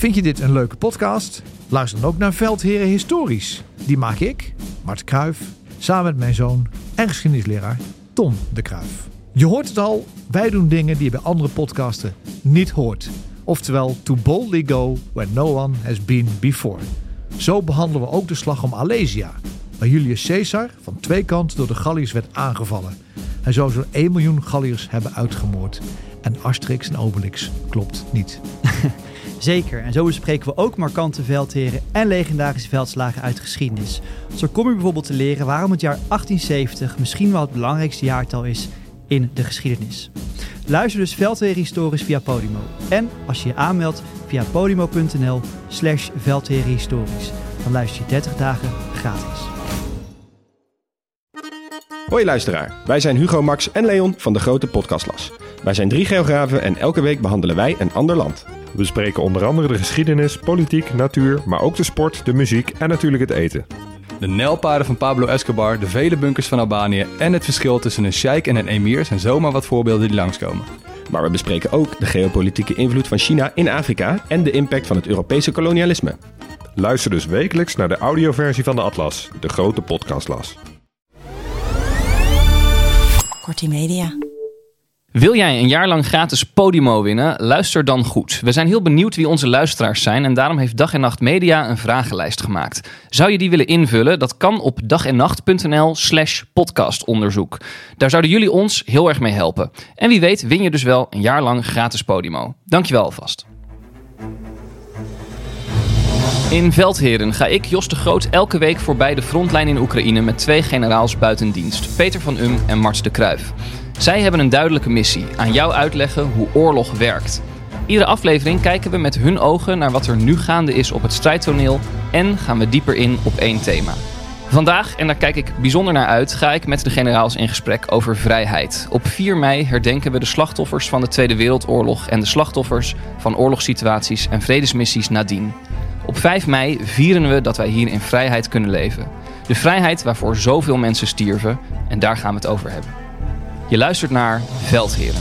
Vind je dit een leuke podcast? Luister dan ook naar Veldheren Historisch. Die maak ik, Mart Kruijf, samen met mijn zoon en geschiedenisleraar Tom de Kruijf. Je hoort het al, wij doen dingen die je bij andere podcasten niet hoort. Oftewel, to boldly go where no one has been before. Zo behandelen we ook de slag om Alesia, waar Julius Caesar van twee kanten door de Galliërs werd aangevallen. Hij zou zo'n 1 miljoen Galliërs hebben uitgemoord. En Asterix en Obelix klopt niet. Zeker, en zo bespreken we ook markante veldheren en legendarische veldslagen uit geschiedenis. Zo kom je bijvoorbeeld te leren waarom het jaar 1870 misschien wel het belangrijkste jaartal is in de geschiedenis. Luister dus Veldheren Historisch via Podimo. En als je je aanmeldt via podimo.nl/veldherenhistorisch, dan luister je 30 dagen gratis. Hoi luisteraar, wij zijn Hugo, Max en Leon van de Grote Podcastlas. Wij zijn 3 geografen en elke week behandelen wij een ander land. We bespreken onder andere de geschiedenis, politiek, natuur, maar ook de sport, de muziek en natuurlijk het eten. De nijlpaarden van Pablo Escobar, de vele bunkers van Albanië en het verschil tussen een sheik en een emir zijn zomaar wat voorbeelden die langskomen. Maar we bespreken ook de geopolitieke invloed van China in Afrika en de impact van het Europese kolonialisme. Luister dus wekelijks naar de audioversie van de Atlas, de Grote Podcastlas. Kortie Media. Wil jij een jaar lang gratis Podimo winnen? Luister dan goed. We zijn heel benieuwd wie onze luisteraars zijn en daarom heeft Dag en Nacht Media een vragenlijst gemaakt. Zou je die willen invullen? Dat kan op dagennacht.nl/podcastonderzoek. Daar zouden jullie ons heel erg mee helpen. En wie weet win je dus wel een jaar lang gratis Podimo. Dankjewel alvast. In Veldheren ga ik, Jos de Groot, elke week voorbij de frontlijn in Oekraïne met 2 generaals buiten dienst, Peter van Um en Mart de Kruijf. Zij hebben een duidelijke missie, aan jou uitleggen hoe oorlog werkt. Iedere aflevering kijken we met hun ogen naar wat er nu gaande is op het strijdtoneel en gaan we dieper in op 1 thema. Vandaag, en daar kijk ik bijzonder naar uit, ga ik met de generaals in gesprek over vrijheid. Op 4 mei herdenken we de slachtoffers van de Tweede Wereldoorlog en de slachtoffers van oorlogssituaties en vredesmissies nadien. Op 5 mei vieren we dat wij hier in vrijheid kunnen leven. De vrijheid waarvoor zoveel mensen stierven en daar gaan we het over hebben. Je luistert naar Veldheren.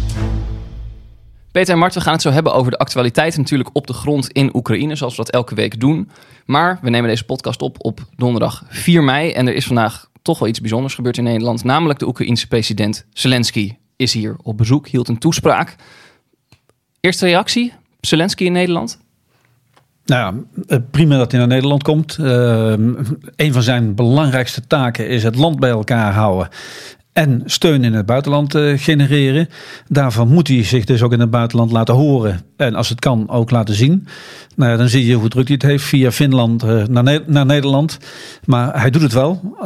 Peter en Mart, we gaan het zo hebben over de actualiteit natuurlijk op de grond in Oekraïne, zoals we dat elke week doen. Maar we nemen deze podcast op donderdag 4 mei en er is vandaag toch wel iets bijzonders gebeurd in Nederland. Namelijk de Oekraïense president Zelensky is hier op bezoek, hield een toespraak. Eerste reactie, Zelensky in Nederland? Nou ja, prima dat hij naar Nederland komt. Een van zijn belangrijkste taken is het land bij elkaar houden en steun in het buitenland genereren. Daarvan moet hij zich dus ook in het buitenland laten horen. En als het kan ook laten zien. Nou ja, dan zie je hoe druk hij het heeft via Finland naar Nederland. Maar hij doet het wel.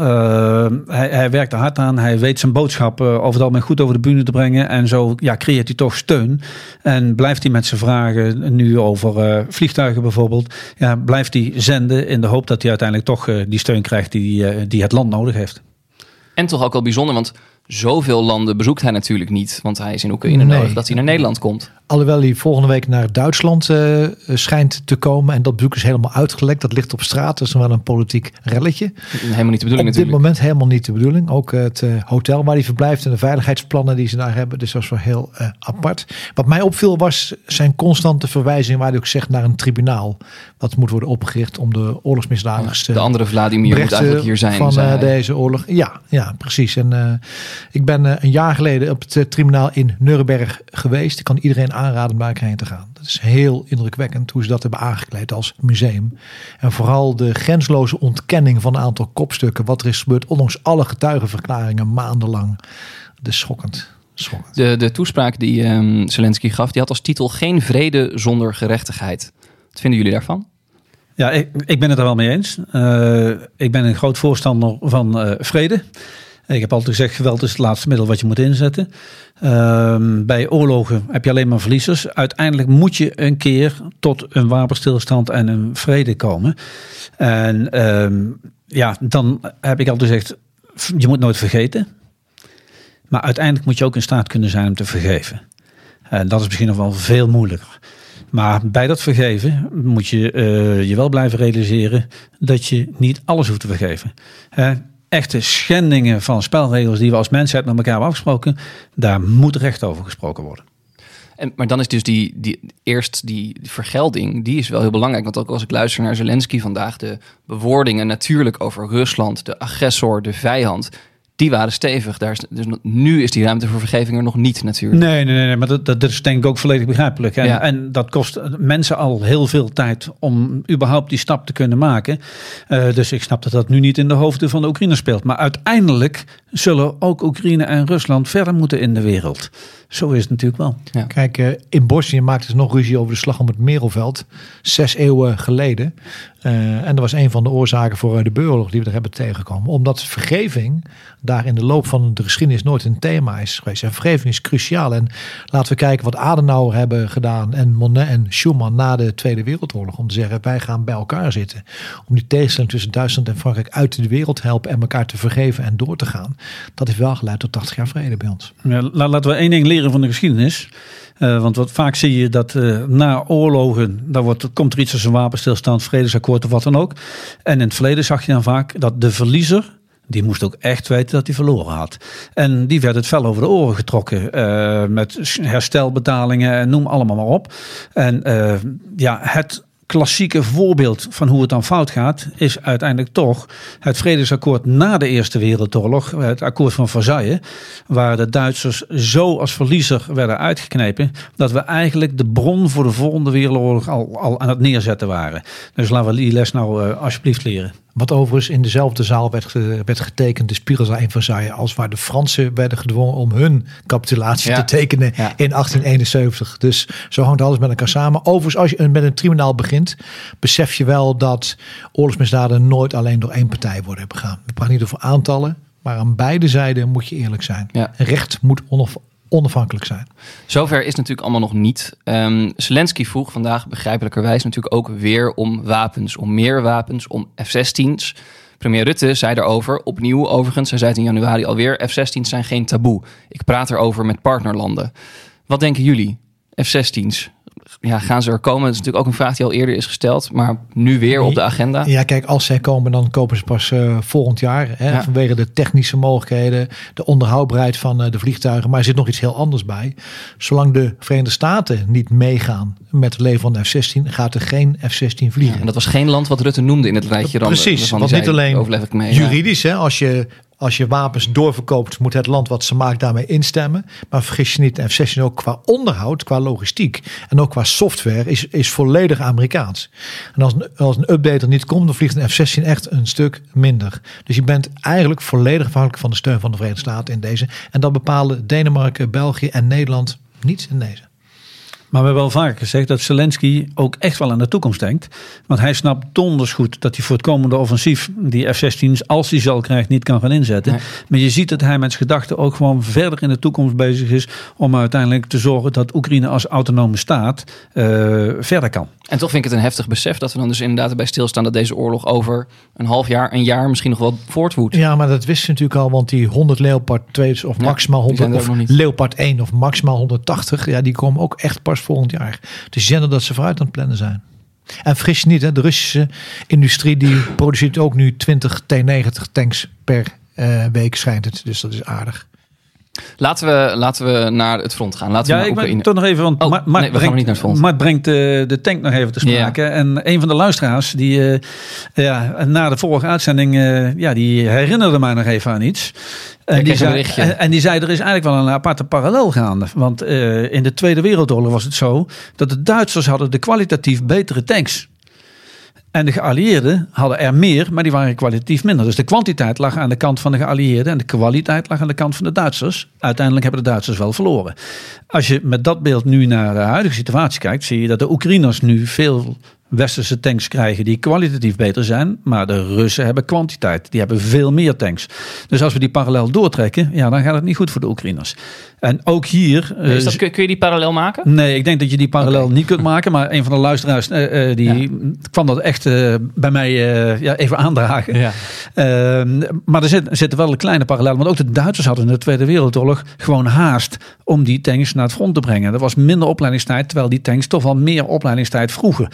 Hij werkt er hard aan. Hij weet zijn boodschap over het algemeen goed over de bühne te brengen. En zo creëert hij toch steun. En blijft hij met zijn vragen nu over vliegtuigen bijvoorbeeld. Ja, blijft hij zenden in de hoop dat hij uiteindelijk toch die steun krijgt die het land nodig heeft. En toch ook wel bijzonder, want zoveel landen bezoekt hij natuurlijk niet. Want hij is in Oekraïne nodig dat hij naar Nederland komt. Alhoewel hij volgende week naar Duitsland schijnt te komen. En dat bezoek is helemaal uitgelekt. Dat ligt op straat. Dat is nog wel een politiek relletje. Helemaal niet de bedoeling natuurlijk. Op dit moment helemaal niet de bedoeling. Ook het hotel waar hij verblijft en de veiligheidsplannen die ze daar hebben. Dus dat was wel heel apart. Wat mij opviel was zijn constante verwijzing waar hij ook zegt naar een tribunaal. Dat moet worden opgericht om de oorlogsmisdadigers de andere Vladimir moet eigenlijk hier zijn. Van deze oorlog. Ja, precies. En ik ben een jaar geleden op het tribunaal in Nuremberg geweest. Ik kan iedereen aanraden om daar heen te gaan. Dat is heel indrukwekkend hoe ze dat hebben aangekleed als museum. En vooral de grensloze ontkenning van een aantal kopstukken. Wat er is gebeurd, ondanks alle getuigenverklaringen maandenlang. Dat is schokkend. De toespraak die Zelensky gaf, die had als titel Geen vrede zonder gerechtigheid. Wat vinden jullie daarvan? Ja, ik ben het er wel mee eens. Ik ben een groot voorstander van vrede. Ik heb altijd gezegd, geweld is het laatste middel wat je moet inzetten. Bij oorlogen heb je alleen maar verliezers. Uiteindelijk moet je een keer tot een wapenstilstand en een vrede komen. En dan heb ik altijd gezegd, je moet nooit vergeten. Maar uiteindelijk moet je ook in staat kunnen zijn om te vergeven. En dat is misschien nog wel veel moeilijker. Maar bij dat vergeven moet je je wel blijven realiseren dat je niet alles hoeft te vergeven. Echte schendingen van spelregels die we als mensheid met elkaar hebben afgesproken, daar moet recht over gesproken worden. Maar dan is dus die vergelding, die is wel heel belangrijk. Want ook als ik luister naar Zelensky vandaag, de bewoordingen natuurlijk over Rusland, de agressor, de vijand, die waren stevig. Dus nu is die ruimte voor vergeving er nog niet natuurlijk. Nee, maar dat is denk ik ook volledig begrijpelijk. En dat kost mensen al heel veel tijd om überhaupt die stap te kunnen maken. Dus ik snap dat nu niet in de hoofden van de Oekraïners speelt. Maar uiteindelijk zullen ook Oekraïne en Rusland verder moeten in de wereld. Zo is het natuurlijk wel. Ja. Kijk, in Bosnië maakten ze nog ruzie over de slag om het Merelveld. 6 eeuwen geleden. En dat was een van de oorzaken voor de burgeroorlog die we er hebben tegengekomen. Omdat vergeving daar in de loop van de geschiedenis nooit een thema is geweest. En vergeving is cruciaal. En laten we kijken wat Adenauer hebben gedaan en Monnet en Schuman na de Tweede Wereldoorlog. Om te zeggen, wij gaan bij elkaar zitten. Om die tegenstelling tussen Duitsland en Frankrijk uit de wereld te helpen en elkaar te vergeven en door te gaan. Dat heeft wel geleid tot 80 jaar vrede bij ons. Ja, laten we één ding leren van de geschiedenis. Want wat vaak zie je dat na oorlogen, komt er iets als een wapenstilstand, vredesakkoord of wat dan ook. En in het verleden zag je dan vaak dat de verliezer, die moest ook echt weten dat hij verloren had. En die werd het fel over de oren getrokken. Met herstelbetalingen en noem allemaal maar op. En het klassieke voorbeeld van hoe het dan fout gaat, is uiteindelijk toch het vredesakkoord na de Eerste Wereldoorlog, het akkoord van Versailles, waar de Duitsers zo als verliezer werden uitgeknepen, dat we eigenlijk de bron voor de volgende wereldoorlog al aan het neerzetten waren. Dus laten we die les nou alsjeblieft leren. Wat overigens in dezelfde zaal werd getekend, de Spiegelzaal in Versailles, als waar de Fransen werden gedwongen om hun capitulatie te tekenen in 1871. Dus zo hangt alles met elkaar samen. Overigens, als je met een tribunaal begint, besef je wel dat oorlogsmisdaden nooit alleen door één partij worden begaan. We praten niet over aantallen, maar aan beide zijden moet je eerlijk zijn. Ja. Recht moet onafhankelijk zijn. Zover is natuurlijk allemaal nog niet. Zelensky vroeg vandaag begrijpelijkerwijs natuurlijk ook weer om wapens. Om meer wapens, om F-16's. Premier Rutte zei daarover, opnieuw overigens, hij zei het in januari alweer, F-16's zijn geen taboe. Ik praat erover met partnerlanden. Wat denken jullie? F-16's? Ja, gaan ze er komen? Dat is natuurlijk ook een vraag die al eerder is gesteld, maar nu weer op de agenda. Ja, kijk, als zij komen, dan kopen ze pas volgend jaar. Hè, vanwege de technische mogelijkheden, de onderhoudbaarheid van de vliegtuigen. Maar er zit nog iets heel anders bij. Zolang de Verenigde Staten niet meegaan met het leveren van de F-16, gaat er geen F-16 vliegen. Ja, en dat was geen land wat Rutte noemde in het rijtje. Precies, want niet alleen juridisch, hè, als je wapens doorverkoopt, moet het land wat ze maakt daarmee instemmen. Maar vergis je niet, de F-16 ook qua onderhoud, qua logistiek en ook qua software is volledig Amerikaans. En als een update er niet komt, dan vliegt een F-16 echt een stuk minder. Dus je bent eigenlijk volledig afhankelijk van de steun van de Verenigde Staten in deze. En dat bepalen Denemarken, België en Nederland niet in deze. Maar we hebben wel vaker gezegd dat Zelensky ook echt wel aan de toekomst denkt. Want hij snapt donders goed dat hij voor het komende offensief die F-16's, als hij ze al krijgt, niet kan gaan inzetten. Nee. Maar je ziet dat hij met zijn gedachten ook gewoon verder in de toekomst bezig is om uiteindelijk te zorgen dat Oekraïne als autonome staat verder kan. En toch vind ik het een heftig besef dat we dan dus inderdaad erbij stilstaan dat deze oorlog over een half jaar, een jaar misschien nog wel voortwoedt. Ja, maar dat wisten ze natuurlijk al, want die 100 Leopard 2 of maximaal 100 of Leopard 1 of maximaal 180, ja, die komen ook echt pas volgend jaar. Dus je ziet dat ze vooruit aan het plannen zijn. En vergis je niet, hè, de Russische industrie die produceert ook nu 20 T-90 tanks per week schijnt het. Dus dat is aardig. Laten we naar het front gaan. Laten we naar Oekraïne. Ik toch nog even, want we gaan niet naar het front. Mart brengt de tank nog even te sprake. Ja. En een van de luisteraars die na de vorige uitzending, die herinnerde mij nog even aan iets. En die zei, er is eigenlijk wel een aparte parallel gaande. Want in de Tweede Wereldoorlog was het zo dat de Duitsers hadden de kwalitatief betere tanks. En de geallieerden hadden er meer, maar die waren kwalitatief minder. Dus de kwantiteit lag aan de kant van de geallieerden en de kwaliteit lag aan de kant van de Duitsers. Uiteindelijk hebben de Duitsers wel verloren. Als je met dat beeld nu naar de huidige situatie kijkt, zie je dat de Oekraïners nu veel westerse tanks krijgen die kwalitatief beter zijn, maar de Russen hebben kwantiteit. Die hebben veel meer tanks. Dus als we die parallel doortrekken, dan gaat het niet goed voor de Oekraïners. En ook hier... kun je die parallel maken? Nee, ik denk dat je die parallel niet kunt maken, maar een van de luisteraars kwam dat echt bij mij even aandragen. Ja. Maar er zitten wel een kleine parallel, want ook de Duitsers hadden in de Tweede Wereldoorlog gewoon haast om die tanks naar het front te brengen. Er was minder opleidingstijd, terwijl die tanks toch wel meer opleidingstijd vroegen.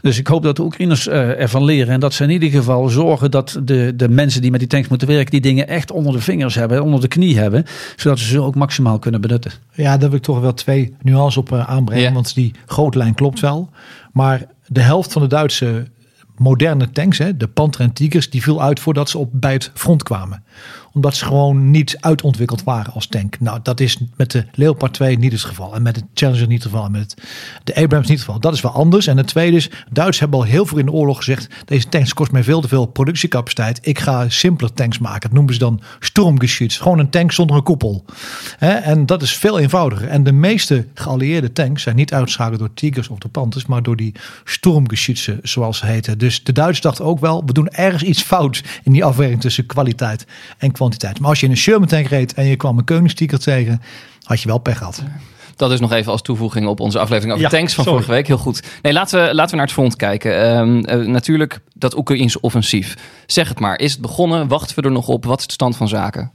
Dus ik hoop dat de Oekraïners ervan leren. En dat ze in ieder geval zorgen dat de mensen die met die tanks moeten werken, die dingen echt onder de vingers hebben, onder de knie hebben. Zodat ze ook maximaal kunnen benutten. Ja, daar wil ik toch wel 2 nuances op aanbrengen. Ja. Want die grote lijn klopt wel. Maar de helft van de Duitse moderne tanks, de Panther en Tigers, die viel uit voordat ze bij het front kwamen. Omdat ze gewoon niet uitontwikkeld waren als tank. Nou, dat is met de Leopard 2 niet het geval. En met de Challenger niet het geval. En met de Abrams niet het geval. Dat is wel anders. En het tweede is, Duitsers hebben al heel veel in de oorlog gezegd, deze tanks kost mij veel te veel productiecapaciteit. Ik ga simpeler tanks maken. Dat noemen ze dan Sturmgeschütz. Gewoon een tank zonder een koepel. En dat is veel eenvoudiger. En de meeste geallieerde tanks zijn niet uitgeschakeld door Tigers of door Panthers, maar door die Sturmgeschütze, zoals ze heten. Dus de Duitsers dachten ook wel, we doen ergens iets fout in die afweging tussen kwaliteit en kwantiteit. Maar als je in een Sherman tank reed en je kwam een Koenigstigers tegen, had je wel pech gehad. Dat is nog even als toevoeging op onze aflevering over Ja, tanks van sorry. vorige week. Heel goed. Nee, laten we naar het front kijken. Natuurlijk dat Oekraïense offensief. Zeg het maar. Is het begonnen? Wachten we er nog op? Wat is de stand van zaken?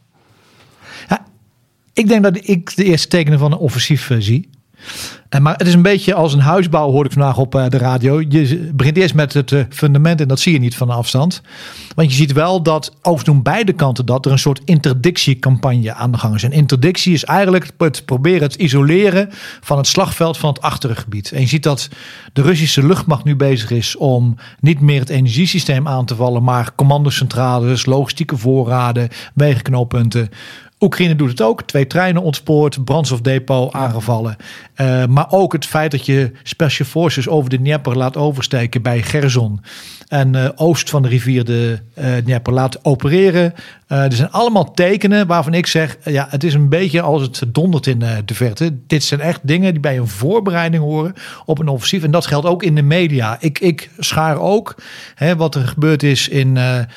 Ja, ik denk dat ik de eerste tekenen van een offensief zie. Maar het is een beetje als een huisbouw, hoorde ik vandaag op de radio. Je begint eerst met het fundament en dat zie je niet van de afstand. Want je ziet wel dat, overigens doen beide kanten dat, er een soort interdictiecampagne aan de gang is. En interdictie is eigenlijk het proberen het isoleren van het slagveld van het achtergebied. En je ziet dat de Russische luchtmacht nu bezig is om niet meer het energiesysteem aan te vallen, maar commandocentrales, logistieke voorraden, wegenknooppunten. Oekraïne doet het ook. 2 treinen ontspoord, brandstofdepot aangevallen. Maar ook het feit dat je Special Forces over de Dnieper laat oversteken bij Gerson. En oost van de rivier de Dnieper laat opereren. Er zijn allemaal tekenen waarvan ik zeg, ja, het is een beetje als het dondert in de verte. Dit zijn echt dingen die bij een voorbereiding horen op een offensief. En dat geldt ook in de media. Ik schaar ook wat er gebeurd is in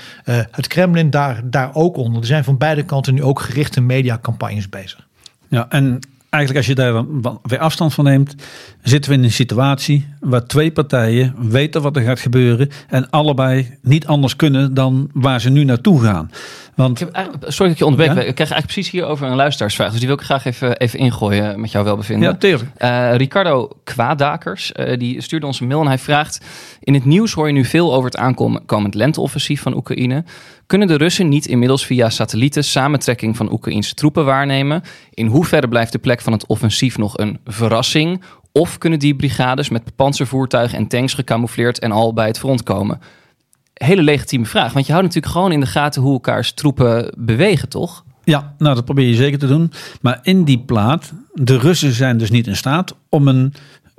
het Kremlin daar ook onder. Er zijn van beide kanten nu ook gerichte mediacampagnes bezig. Ja, en eigenlijk als je daar dan weer afstand van neemt, zitten we in een situatie waar 2 partijen weten wat er gaat gebeuren en allebei niet anders kunnen dan waar ze nu naartoe gaan. Want, Sorry dat ik je onderbreek. Ja? Ik krijg eigenlijk precies hierover een luisteraarsvraag. Dus die wil ik graag even ingooien met jouw welbevinden. ja, tuurlijk. Ricardo Kwaadakers, die stuurde ons een mail en hij vraagt: in het nieuws hoor je nu veel over het aankomend lenteoffensief van Oekraïne. Kunnen de Russen niet inmiddels via satellieten samentrekking van Oekraïnse troepen waarnemen? In hoeverre blijft de plek van het offensief nog een verrassing? Of kunnen die brigades met panzervoertuigen en tanks gecamoufleerd en al bij het front komen? Hele legitieme vraag, want je houdt natuurlijk gewoon in de gaten hoe elkaars troepen bewegen, toch? Ja, nou dat probeer je zeker te doen. Maar in die plaat, de Russen zijn dus niet in staat om een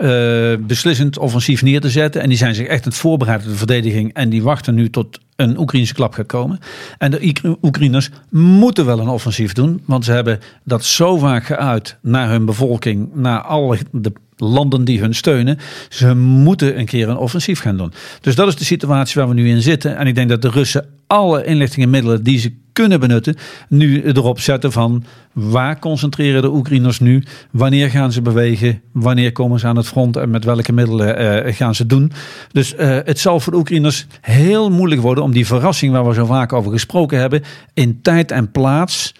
beslissend offensief neer te zetten. En die zijn zich echt aan het voorbereiden op de verdediging. En die wachten nu tot een Oekraïnse klap gaat komen. En de Oekraïners moeten wel een offensief doen. Want ze hebben dat zo vaak geuit naar hun bevolking. Naar alle de landen die hun steunen. Ze moeten een keer een offensief gaan doen. Dus dat is de situatie waar we nu in zitten. En ik denk dat de Russen alle inlichtingenmiddelen die ze kunnen benutten, nu erop zetten van waar concentreren de Oekraïners nu? Wanneer gaan ze bewegen? Wanneer komen ze aan het front? En met welke middelen gaan ze doen? Dus het zal voor de Oekraïners heel moeilijk worden om die verrassing waar we zo vaak over gesproken hebben, in tijd en plaats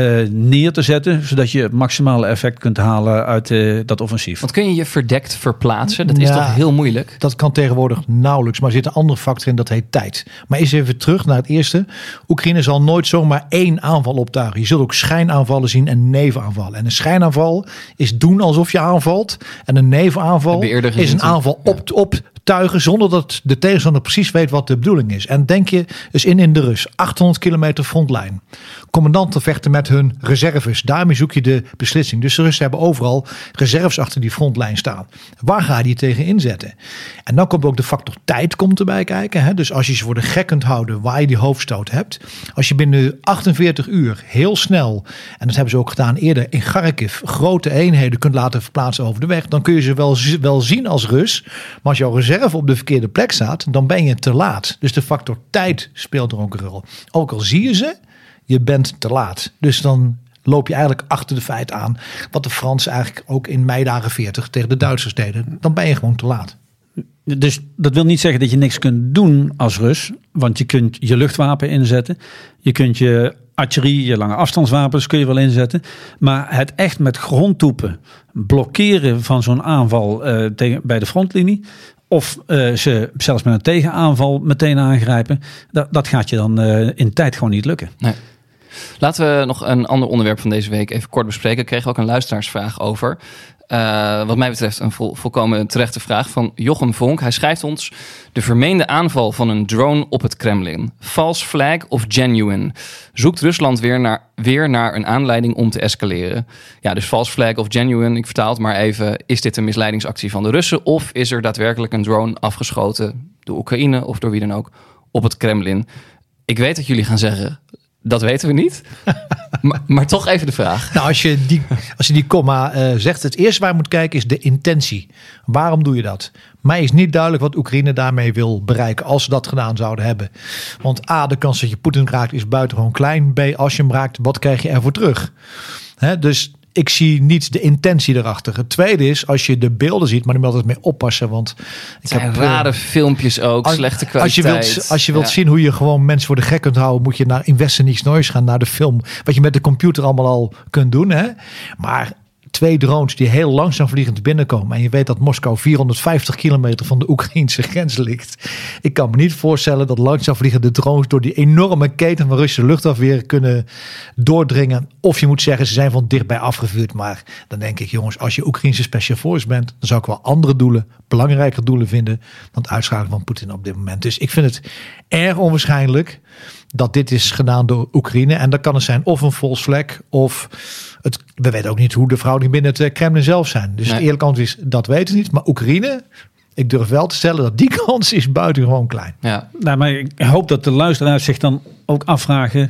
neer te zetten, zodat je het maximale effect kunt halen uit dat offensief. Want kun je je verdekt verplaatsen? Dat is Ja. toch heel moeilijk? Dat kan tegenwoordig nauwelijks, maar er zit een andere factor in, dat heet tijd. Maar eens even terug naar het eerste. Oekraïne zal nooit zomaar 1 aanval optuigen. Je zult ook schijnaanvallen zien en nevenaanvallen. En een schijnaanval is doen alsof je aanvalt. En een nevenaanval Heb je eerder gezien, is een toch? aanval Ja. optuigen zonder dat de tegenstander precies weet wat de bedoeling is. En denk je eens in de Rus, 800 kilometer frontlijn. Commandanten vechten met hun reserves. Daarmee zoek je de beslissing. Dus de Russen hebben overal reserves achter die frontlijn staan. Waar ga je die tegen inzetten? En dan komt ook de factor tijd komt erbij kijken. Hè? Dus als je ze voor de gek kunt houden waar je die hoofdstoot hebt. Als je binnen 48 uur heel snel, en dat hebben ze ook gedaan eerder in Kharkiv, grote eenheden kunt laten verplaatsen over de weg. Dan kun je ze wel zien als Rus. Maar als jouw reserve op de verkeerde plek staat, dan ben je te laat. Dus de factor tijd speelt er ook een rol. Ook al zie je ze, je bent te laat. Dus dan loop je eigenlijk achter de feiten aan. Wat de Fransen eigenlijk ook in meidagen 40 tegen de Duitsers deden. Dan ben je gewoon te laat. Dus dat wil niet zeggen dat je niks kunt doen als Rus. Want je kunt je luchtwapen inzetten. Je kunt je artillerie, je lange afstandswapens kun je wel inzetten. Maar het echt met grondtroepen blokkeren van zo'n aanval bij de frontlinie. of ze zelfs met een tegenaanval meteen aangrijpen. Dat gaat je dan in tijd gewoon niet lukken. Nee. Laten we nog een ander onderwerp van deze week even kort bespreken. Ik kreeg ook een luisteraarsvraag over. Wat mij betreft een volkomen terechte vraag van Jochem Vonk. Hij schrijft ons: de vermeende aanval van een drone op het Kremlin. False flag of genuine? Zoekt Rusland weer naar een aanleiding om te escaleren? Ja, dus false flag of genuine, ik vertaal het maar even. Is dit een misleidingsactie van de Russen? Of is er daadwerkelijk een drone afgeschoten door Oekraïne of door wie dan ook op het Kremlin? Ik weet dat jullie gaan zeggen, dat weten we niet. maar toch even de vraag. Nou, als je die komma zegt, het eerste waar je moet kijken is de intentie. Waarom doe je dat? Mij is niet duidelijk wat Oekraïne daarmee wil bereiken als ze dat gedaan zouden hebben. Want A, de kans dat je Poetin raakt is buitengewoon klein. B, als je hem raakt, wat krijg je ervoor terug? Dus ik zie niet de intentie erachter. Het tweede is, als je de beelden ziet, maar daar moet je altijd mee oppassen. Want het zijn rare filmpjes ook, slechte kwaliteit. Als je wilt zien hoe je gewoon mensen voor de gek kunt houden, moet je naar Invest Niks Noois gaan, naar de film. Wat je met de computer allemaal al kunt doen. Hè? Maar 2 drones die heel langzaam vliegend binnenkomen. En je weet dat Moskou 450 kilometer van de Oekraïnse grens ligt. Ik kan me niet voorstellen dat langzaam vliegende drones door die enorme keten van Russische luchtafweer kunnen doordringen. Of je moet zeggen, ze zijn van dichtbij afgevuurd. Maar dan denk ik, jongens, als je Oekraïnse special force bent, dan zou ik wel andere doelen, belangrijke doelen vinden dan het uitschakelen van Poetin op dit moment. Dus ik vind het erg onwaarschijnlijk dat dit is gedaan door Oekraïne. En dat kan het zijn of een false flag of we weten ook niet hoe de verhoudingen binnen het Kremlin zelf zijn. Dus het eerlijke antwoord is, dat weten we niet. Maar Oekraïne, ik durf wel te stellen dat die kans is buitengewoon klein. Ja. Nou, maar ik hoop dat de luisteraars zich dan ook afvragen,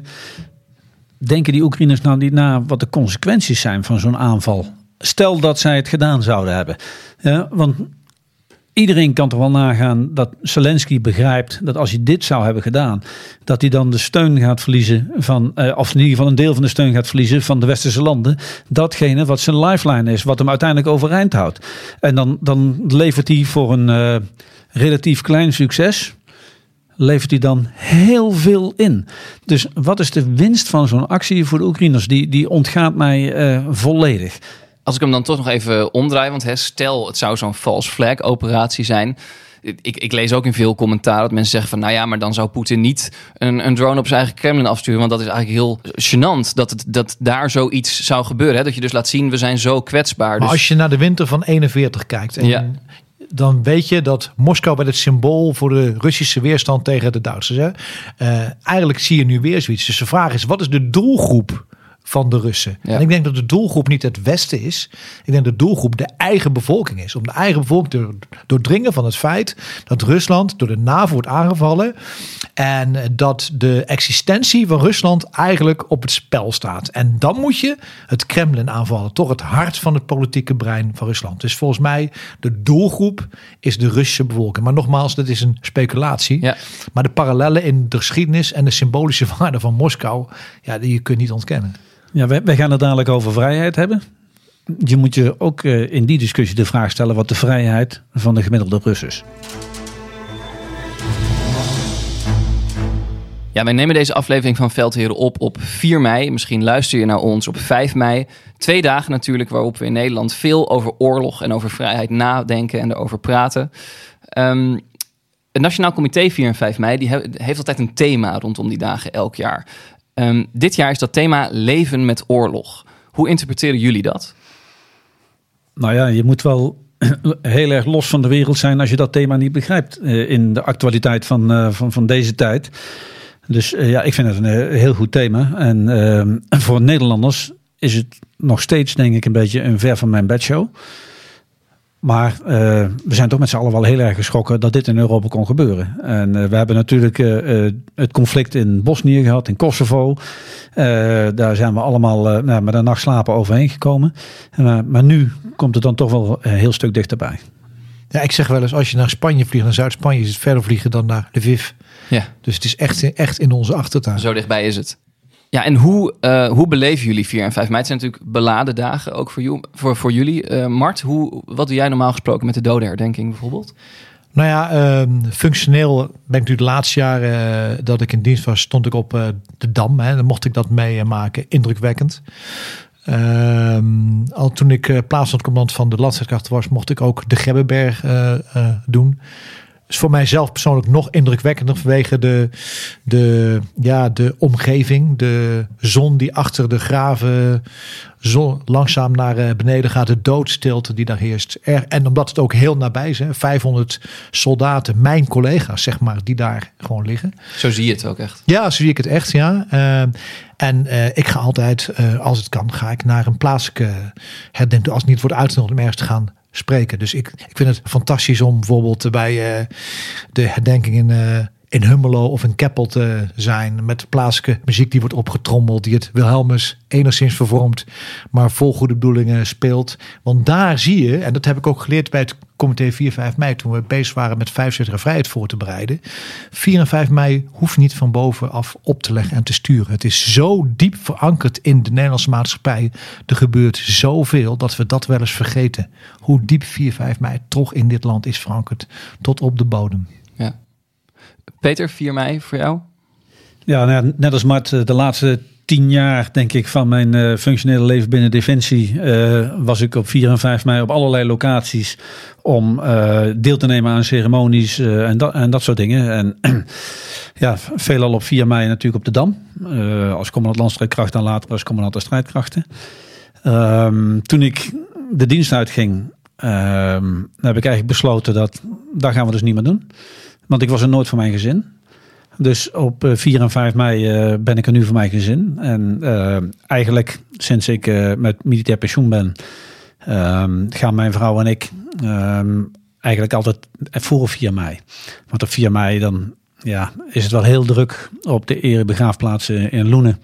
denken die Oekraïners nou niet na wat de consequenties zijn van zo'n aanval? Stel dat zij het gedaan zouden hebben. Ja, want iedereen kan toch wel nagaan dat Zelensky begrijpt dat als hij dit zou hebben gedaan, dat hij dan de steun gaat verliezen van, of in ieder geval een deel van de steun gaat verliezen van de westerse landen. Datgene wat zijn lifeline is, wat hem uiteindelijk overeind houdt. En dan levert hij voor een relatief klein succes, levert hij dan heel veel in. Dus wat is de winst van zo'n actie voor de Oekraïners? Die ontgaat mij volledig. Als ik hem dan toch nog even omdraai, want stel het zou zo'n false flag operatie zijn. Ik lees ook in veel commentaar dat mensen zeggen van, nou ja, maar dan zou Poetin niet een drone op zijn eigen Kremlin afsturen. Want dat is eigenlijk heel gênant dat daar zoiets zou gebeuren. Hè? Dat je dus laat zien, we zijn zo kwetsbaar. Maar dus als je naar de winter van 41 kijkt, en dan weet je dat Moskou werd het symbool voor de Russische weerstand tegen de Duitsers. Hè? Eigenlijk zie je nu weer zoiets. Dus de vraag is, wat is de doelgroep van de Russen? Ja. En ik denk dat de doelgroep niet het Westen is. Ik denk dat de doelgroep de eigen bevolking is. Om de eigen bevolking te doordringen van het feit dat Rusland door de NAVO wordt aangevallen. En dat de existentie van Rusland eigenlijk op het spel staat. En dan moet je het Kremlin aanvallen. Toch het hart van het politieke brein van Rusland. Dus volgens mij de doelgroep is de Russische bevolking. Maar nogmaals, dat is een speculatie. Ja. Maar de parallellen in de geschiedenis en de symbolische waarde van Moskou, ja, die kun je niet ontkennen. Ja, wij gaan het dadelijk over vrijheid hebben. Je moet je ook in die discussie de vraag stellen wat de vrijheid van de gemiddelde Rus is. Ja, wij nemen deze aflevering van Veldheren op 4 mei. Misschien luister je naar ons op 5 mei. 2 dagen natuurlijk waarop we in Nederland veel over oorlog en over vrijheid nadenken en erover praten. Het Nationaal Comité 4 en 5 mei die heeft altijd een thema rondom die dagen elk jaar. Dit jaar is dat thema leven met oorlog. Hoe interpreteren jullie dat? Nou ja, je moet wel heel erg los van de wereld zijn als je dat thema niet begrijpt in de actualiteit van deze tijd. Dus ja, ik vind het een heel goed thema. En voor Nederlanders is het nog steeds, denk ik, een beetje een ver van mijn bedshow. Maar we zijn toch met z'n allen wel heel erg geschrokken dat dit in Europa kon gebeuren. En we hebben natuurlijk het conflict in Bosnië gehad, in Kosovo. Daar zijn we allemaal met een nacht slapen overheen gekomen. Maar nu komt het dan toch wel een heel stuk dichterbij. Ja, ik zeg wel eens, als je naar Spanje vliegt, naar Zuid-Spanje, is het verder vliegen dan naar Lviv. Ja. Dus het is echt in onze achtertuin. Zo dichtbij is het. Ja, en hoe beleven jullie 4 en 5 mei? Het zijn natuurlijk beladen dagen, ook voor jullie. Mart, wat doe jij normaal gesproken met de dodenherdenking bijvoorbeeld? Nou ja, functioneel ben ik natuurlijk de laatste jaren dat ik in dienst was, stond ik op de Dam. Hè, dan mocht ik dat meemaken, indrukwekkend. Al toen ik plaatslandcommandant van de landstrijdkrachten was, mocht ik ook de Grebbeberg doen. Is voor mijzelf persoonlijk nog indrukwekkender vanwege de omgeving. De zon die achter de graven langzaam naar beneden gaat. De doodstilte die daar heerst. En omdat het ook heel nabij is. 500 soldaten, mijn collega's zeg maar, die daar gewoon liggen. Zo zie je het ook echt. Ja, zo zie ik het echt, ja. Ik ga altijd, als het kan, ga ik naar een plaatselijke herdenking. Als het niet wordt uitgenodigd om ergens te gaan spreken. Dus ik vind het fantastisch om bijvoorbeeld bij de herdenking in Hummelo of in Keppel te zijn. Met plaatselijke muziek die wordt opgetrommeld. Die het Wilhelmus enigszins vervormt. Maar vol goede bedoelingen speelt. Want daar zie je, en dat heb ik ook geleerd bij het comité 4-5 mei. Toen we bezig waren met 75 vrijheid voor te bereiden. 4 en 5 mei hoeft niet van bovenaf op te leggen en te sturen. Het is zo diep verankerd in de Nederlandse maatschappij. Er gebeurt zoveel dat we dat wel eens vergeten. Hoe diep 4-5 mei toch in dit land is verankerd. Tot op de bodem. Ja. Peter, 4 mei voor jou? Ja, net als Mart, de laatste 10 jaar, denk ik, van mijn functionele leven binnen Defensie was ik op 4 en 5 mei op allerlei locaties om deel te nemen aan ceremonies en dat soort dingen. En ja, veelal op 4 mei natuurlijk op de Dam. Als commandant landstrijdkrachten en later als commandant de strijdkrachten. Toen ik de dienst uitging, heb ik eigenlijk besloten dat gaan we dus niet meer doen. Want ik was er nooit voor mijn gezin. Dus op 4 en 5 mei ben ik er nu voor mijn gezin. En eigenlijk sinds ik met militair pensioen ben, gaan mijn vrouw en ik eigenlijk altijd voor 4 mei. Want op 4 mei dan is het wel heel druk op de erebegraafplaats in Loenen.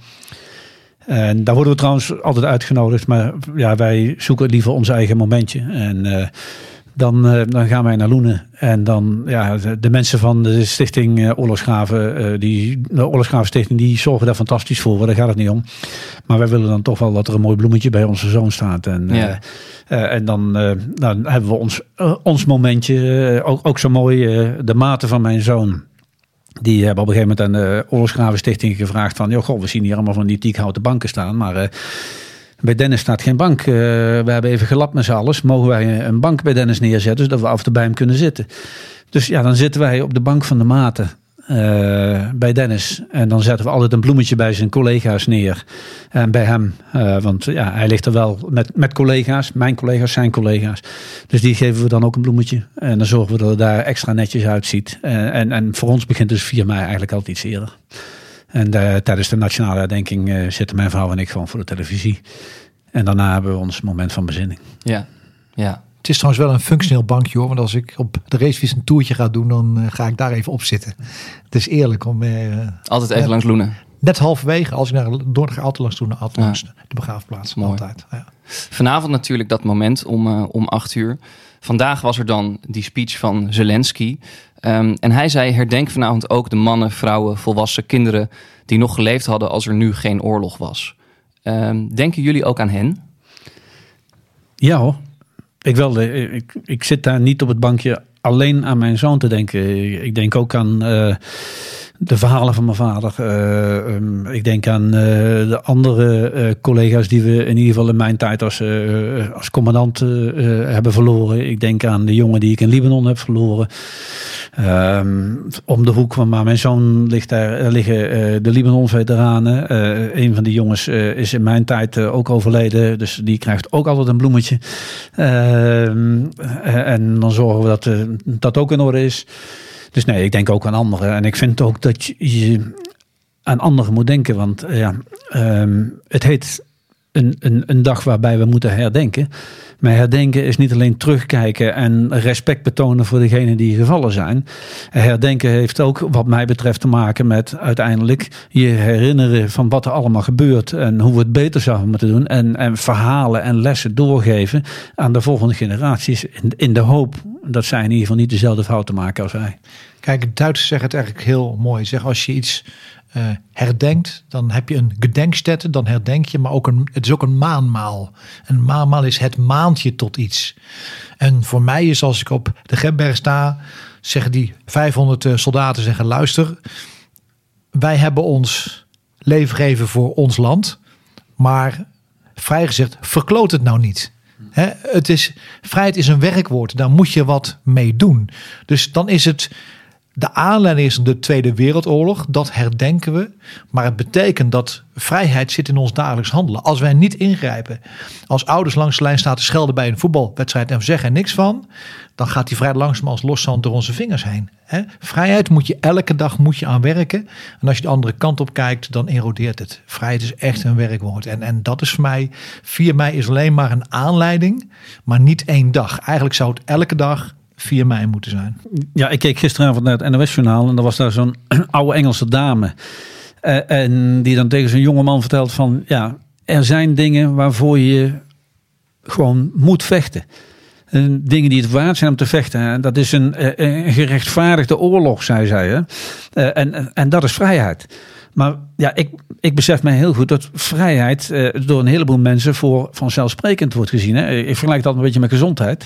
En daar worden we trouwens altijd uitgenodigd. Maar ja, wij zoeken liever ons eigen momentje. En dan gaan wij naar Loenen. En dan, de mensen van de stichting Oorlogsgraven, de Oorlogsgravenstichting, die zorgen daar fantastisch voor. Daar gaat het niet om. Maar wij willen dan toch wel dat er een mooi bloemetje bij onze zoon staat. En dan hebben we ons momentje. Ook zo mooi, de maten van mijn zoon. Die hebben op een gegeven moment aan de Oorlogsgravenstichting gevraagd van, we zien hier allemaal van die teakhouten banken staan, maar bij Dennis staat geen bank. We hebben even gelapt met z'n allen. Mogen wij een bank bij Dennis neerzetten, zodat we af en toe bij hem kunnen zitten? Dus ja, dan zitten wij op de bank van de maten bij Dennis. En dan zetten we altijd een bloemetje bij zijn collega's neer. En bij hem. Want hij ligt er wel met collega's. Mijn collega's, zijn collega's. Dus die geven we dan ook een bloemetje. En dan zorgen we dat het daar extra netjes uitziet. En voor ons begint dus 4 mei eigenlijk altijd iets eerder. En tijdens de nationale herdenking zitten mijn vrouw en ik gewoon voor de televisie. En daarna hebben we ons moment van bezinning. Ja. Het is trouwens wel een functioneel bankje hoor. Want als ik op de racefiets een toertje ga doen, dan ga ik daar even op zitten. Het is eerlijk om... altijd even langs Loenen. Net halverwege. Als ik door ga altijd langs doen, altijd langs de begraafplaats. Mooi. Altijd. Ja. Vanavond natuurlijk dat moment om 8 uur. Vandaag was er dan die speech van Zelensky. En hij zei, herdenk vanavond ook de mannen, vrouwen, volwassen kinderen die nog geleefd hadden als er nu geen oorlog was. Denken jullie ook aan hen? Ja hoor. Ik zit daar niet op het bankje alleen aan mijn zoon te denken. Ik denk ook aan de verhalen van mijn vader. Ik denk aan de andere collega's die we in ieder geval in mijn tijd als commandant hebben verloren. Ik denk aan de jongen die ik in Libanon heb verloren. Om de hoek van waar mijn zoon ligt, daar liggen de Libanon-veteranen. Een van die jongens is in mijn tijd ook overleden. Dus die krijgt ook altijd een bloemetje. En dan zorgen we dat dat ook in orde is. Dus nee, ik denk ook aan anderen. En ik vind ook dat je aan anderen moet denken. Want het heet een dag waarbij we moeten herdenken. Maar herdenken is niet alleen terugkijken en respect betonen voor degenen die gevallen zijn. Herdenken heeft ook wat mij betreft te maken met uiteindelijk je herinneren van wat er allemaal gebeurt. En hoe we het beter zouden moeten doen. En verhalen en lessen doorgeven aan de volgende generaties. In de hoop dat zij in ieder geval niet dezelfde fouten maken als wij. Kijk, de Duitsers zeggen het eigenlijk heel mooi. Zeg, als je iets herdenkt, dan heb je een gedenkstätte, dan herdenk je, maar het is ook een maanmaal. Een maanmaal is het maandje tot iets. En voor mij is, als ik op de Grebbeberg sta, zeggen die 500 soldaten, zeggen, luister, wij hebben ons leven gegeven voor ons land, maar vrij gezegd, verkloot het nou niet. Vrijheid is een werkwoord, daar moet je wat mee doen. Dus dan is het, de aanleiding is de Tweede Wereldoorlog, dat herdenken we. Maar het betekent dat vrijheid zit in ons dagelijks handelen. Als wij niet ingrijpen, als ouders langs de lijn staan te schelden bij een voetbalwedstrijd en we zeggen er niks van, dan gaat die vrij langzaam als loszand door onze vingers heen. Vrijheid moet je elke dag aan werken. En als je de andere kant op kijkt, dan erodeert het. Vrijheid is echt een werkwoord. En dat is voor mij, 4 mei is alleen maar een aanleiding, maar niet 1 dag. Eigenlijk zou het elke dag 4 mei moeten zijn. Ja, ik keek gisteravond naar het NOS-journaal en er was daar zo'n oude Engelse dame. En die dan tegen zo'n jonge man vertelt van, ja, er zijn dingen waarvoor je gewoon moet vechten. Dingen die het waard zijn om te vechten. En dat is een gerechtvaardigde oorlog, zei zij. En dat is vrijheid. Maar ja, ik besef mij heel goed dat vrijheid door een heleboel mensen voor vanzelfsprekend wordt gezien. Hè. Ik vergelijk dat een beetje met gezondheid.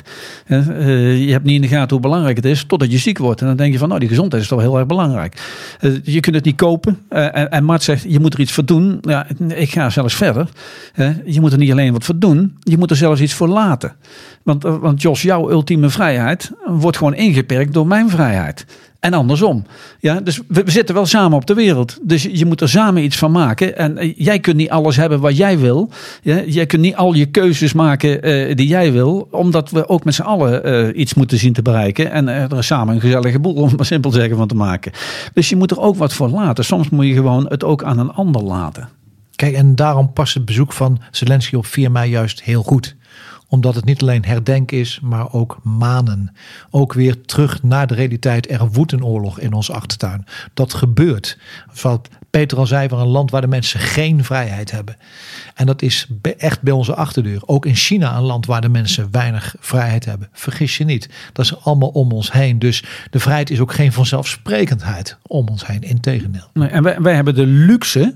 Je hebt niet in de gaten hoe belangrijk het is totdat je ziek wordt. En dan denk je van, nou, die gezondheid is toch heel erg belangrijk. Je kunt het niet kopen. En Mart zegt, je moet er iets voor doen. Ja, ik ga zelfs verder. Je moet er niet alleen wat voor doen. Je moet er zelfs iets voor laten. Want Jos, jouw ultieme vrijheid wordt gewoon ingeperkt door mijn vrijheid. En andersom. Ja, dus we zitten wel samen op de wereld. Dus je moet er samen iets van maken. En jij kunt niet alles hebben wat jij wil. Ja, jij kunt niet al je keuzes maken die jij wil. Omdat we ook met z'n allen iets moeten zien te bereiken. En er is samen een gezellige boel, om het maar simpel te zeggen, van te maken. Dus je moet er ook wat voor laten. Soms moet je gewoon het ook aan een ander laten. Kijk, en daarom past het bezoek van Zelensky op 4 mei juist heel goed. Omdat het niet alleen herdenken is, maar ook manen. Ook weer terug naar de realiteit. Er woedt een oorlog in onze achtertuin. Dat gebeurt. Wat Peter al zei, van een land waar de mensen geen vrijheid hebben. En dat is echt bij onze achterdeur. Ook in China, een land waar de mensen weinig vrijheid hebben. Vergis je niet. Dat is allemaal om ons heen. Dus de vrijheid is ook geen vanzelfsprekendheid om ons heen. Integendeel. Nee, en wij hebben de luxe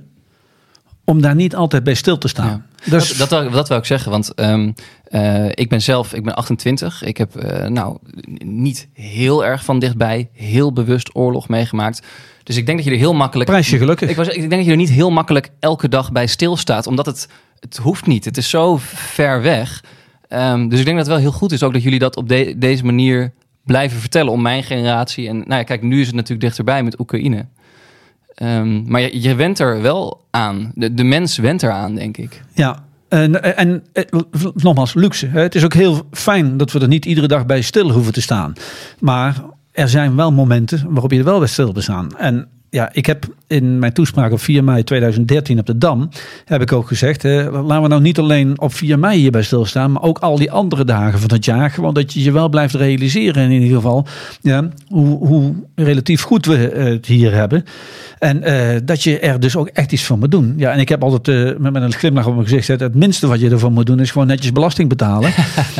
om daar niet altijd bij stil te staan. Ja. Dus dat wil ik zeggen, want ik ben 28. Ik heb niet heel erg van dichtbij heel bewust oorlog meegemaakt. Dus ik denk dat je er heel makkelijk... Prijs je gelukkig. Ik denk dat je er niet heel makkelijk elke dag bij stilstaat. Omdat het hoeft niet. Het is zo ver weg. Dus ik denk dat het wel heel goed is ook dat jullie dat op deze manier blijven vertellen om mijn generatie. En nou ja, kijk, nu is het natuurlijk dichterbij met Oekraïne. Maar je went er wel aan. De mens went eraan, denk ik. Ja, en nogmaals, luxe. Het is ook heel fijn dat we er niet iedere dag bij stil hoeven te staan. Maar er zijn wel momenten waarop je er wel bij stil te staan. En ja, ik heb in mijn toespraak op 4 mei 2013 op de Dam, heb ik ook gezegd, laten we nou niet alleen op 4 mei hierbij stilstaan, maar ook al die andere dagen van het jaar. Gewoon dat je je wel blijft realiseren in ieder geval, ja, hoe relatief goed we het hier hebben. En dat je er dus ook echt iets van moet doen. Ja, en ik heb altijd met een glimlach op mijn gezicht gezet, het minste wat je ervan moet doen is gewoon netjes belasting betalen.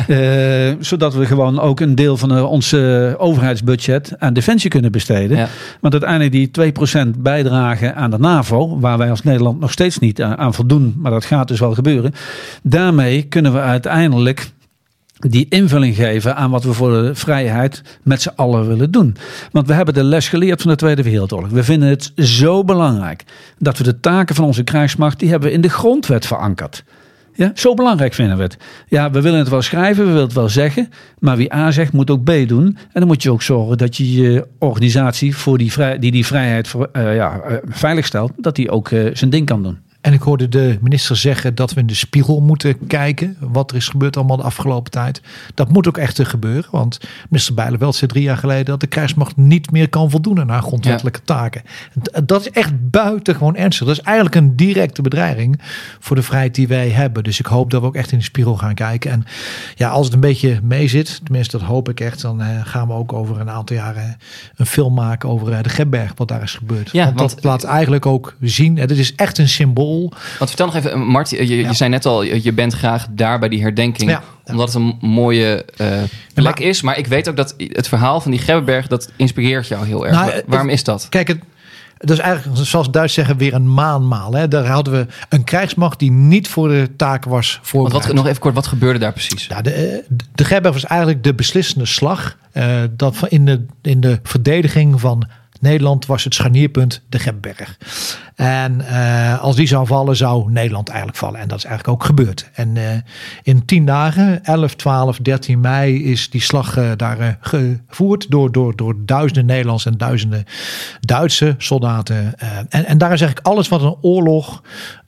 Zodat we gewoon ook een deel van ons overheidsbudget aan defensie kunnen besteden. Ja. Want uiteindelijk die 2% bijdrage aan de NAVO, waar wij als Nederland nog steeds niet aan voldoen, maar dat gaat dus wel gebeuren. Daarmee kunnen we uiteindelijk die invulling geven aan wat we voor de vrijheid met z'n allen willen doen. Want we hebben de les geleerd van de Tweede Wereldoorlog. We vinden het zo belangrijk dat we de taken van onze krijgsmacht, die hebben we in de grondwet verankerd. Ja, zo belangrijk vinden we het. Ja, we willen het wel schrijven, we willen het wel zeggen, maar wie A zegt, moet ook B doen. En dan moet je ook zorgen dat je je organisatie voor die vrijheid veilig stelt, dat die ook zijn ding kan doen. En ik hoorde de minister zeggen dat we in de spiegel moeten kijken. Wat er is gebeurd allemaal de afgelopen tijd. Dat moet ook echt gebeuren. Want minister Bijleveld zei 3 jaar geleden dat de krijgsmacht niet meer kan voldoen aan haar grondwettelijke taken. Dat is echt buitengewoon ernstig. Dat is eigenlijk een directe bedreiging voor de vrijheid die wij hebben. Dus ik hoop dat we ook echt in de spiegel gaan kijken. En ja, als het een beetje mee zit, tenminste dat hoop ik echt, dan gaan we ook over een aantal jaren een film maken over de Gebberg, wat daar is gebeurd. Ja, want dat laat eigenlijk ook zien. Het is echt een symbool. Want vertel nog even, Mart, je zei net al, je bent graag daar bij die herdenking. Ja. Omdat het een mooie plek is. Maar ik weet ook dat het verhaal van die Gebberg, dat inspireert jou heel erg. Nou, waarom is dat? Kijk, het is eigenlijk, zoals Duits zeggen, weer een maanmaal. Hè? Daar hadden we een krijgsmacht die niet voor de taak was voorbereid. Nog even kort, wat gebeurde daar precies? Nou, de Gebberg was eigenlijk de beslissende slag. Dat in de verdediging van Nederland was het scharnierpunt de Gebberg. En als die zou vallen, zou Nederland eigenlijk vallen. En dat is eigenlijk ook gebeurd. En in 10 dagen, 11, 12, 13 mei, is die slag daar gevoerd door duizenden Nederlandse en duizenden Duitse soldaten. En daar is eigenlijk alles wat een oorlog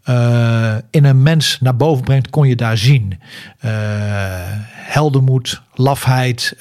in een mens naar boven brengt, kon je daar zien. Heldenmoed, lafheid,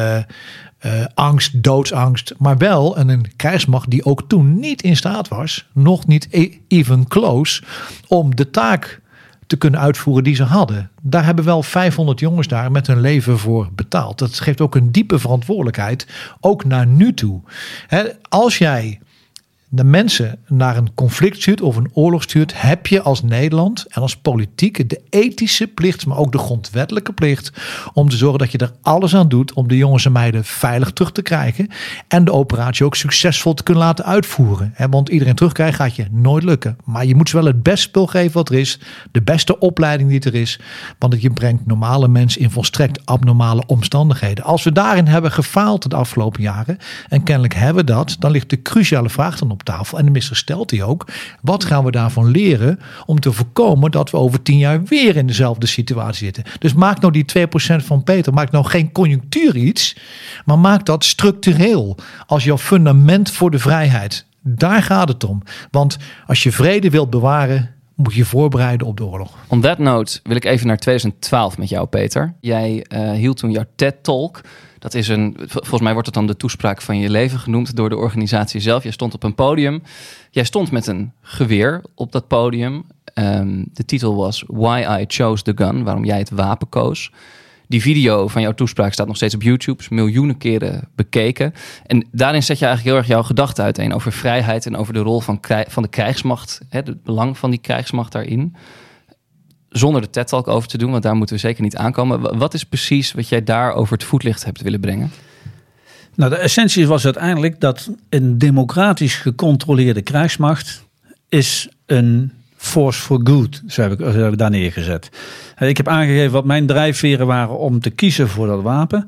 angst, doodsangst. Maar wel een krijgsmacht die ook toen niet in staat was, nog niet even close, om de taak te kunnen uitvoeren die ze hadden. Daar hebben wel 500 jongens daar met hun leven voor betaald. Dat geeft ook een diepe verantwoordelijkheid, ook naar nu toe. Als jij de mensen naar een conflict stuurt of een oorlog stuurt, heb je als Nederland en als politiek de ethische plicht, maar ook de grondwettelijke plicht om te zorgen dat je er alles aan doet om de jongens en meiden veilig terug te krijgen en de operatie ook succesvol te kunnen laten uitvoeren. Want iedereen terugkrijgen gaat je nooit lukken. Maar je moet ze wel het beste spul geven wat er is, de beste opleiding die er is, want je brengt normale mensen in volstrekt abnormale omstandigheden. Als we daarin hebben gefaald de afgelopen jaren, en kennelijk hebben we dat, dan ligt de cruciale vraag dan op tafel. En de minister stelt die ook. Wat gaan we daarvan leren om te voorkomen dat we over 10 jaar weer in dezelfde situatie zitten? Dus maak nou die 2% van Peter, maak nou geen conjunctuur iets, maar maak dat structureel als jouw fundament voor de vrijheid. Daar gaat het om. Want als je vrede wilt bewaren, moet je voorbereiden op de oorlog. On that note wil ik even naar 2012 met jou, Peter. Jij hield toen jouw TED-talk. Dat is volgens mij wordt het dan de toespraak van je leven genoemd door de organisatie zelf. Jij stond op een podium. Jij stond met een geweer op dat podium. De titel was Why I Chose the Gun, waarom jij het wapen koos. Die video van jouw toespraak staat nog steeds op YouTube. Is miljoenen keren bekeken. En daarin zet je eigenlijk heel erg jouw gedachten uiteen over vrijheid en over de rol van de krijgsmacht. Het belang van die krijgsmacht daarin. Zonder de TED-talk over te doen, want daar moeten we zeker niet aankomen. Wat is precies wat jij daar over het voetlicht hebt willen brengen? Nou, de essentie was uiteindelijk dat een democratisch gecontroleerde krijgsmacht is een force for good, zo heb ik daar neergezet. Ik heb aangegeven wat mijn drijfveren waren om te kiezen voor dat wapen.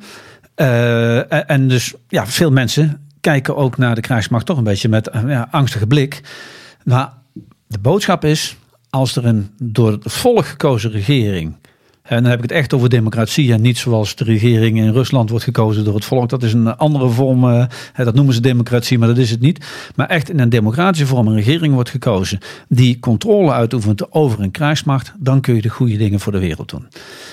En dus ja, veel mensen kijken ook naar de krijgsmacht toch een beetje met angstige blik. Maar de boodschap is, als er een door het volk gekozen regering, en dan heb ik het echt over democratie en niet zoals de regering in Rusland wordt gekozen door het volk. Dat is een andere vorm, dat noemen ze democratie, maar dat is het niet. Maar echt in een democratische vorm een regering wordt gekozen die controle uitoefent over een krijgsmacht, dan kun je de goede dingen voor de wereld doen.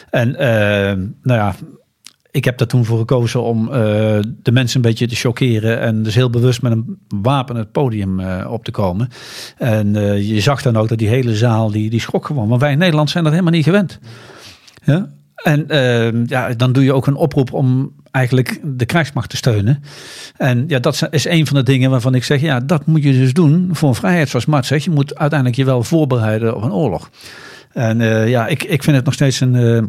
En ik heb daar toen voor gekozen om de mensen een beetje te chockeren en dus heel bewust met een wapen het podium op te komen. En je zag dan ook dat die hele zaal die schrok gewoon. Want wij in Nederland zijn dat helemaal niet gewend. Ja? En dan doe je ook een oproep om eigenlijk de krijgsmacht te steunen. En ja, dat is een van de dingen waarvan ik zeg, ja, dat moet je dus doen voor een vrijheid zoals Mart zegt. Je moet uiteindelijk je wel voorbereiden op een oorlog. En ik vind het nog steeds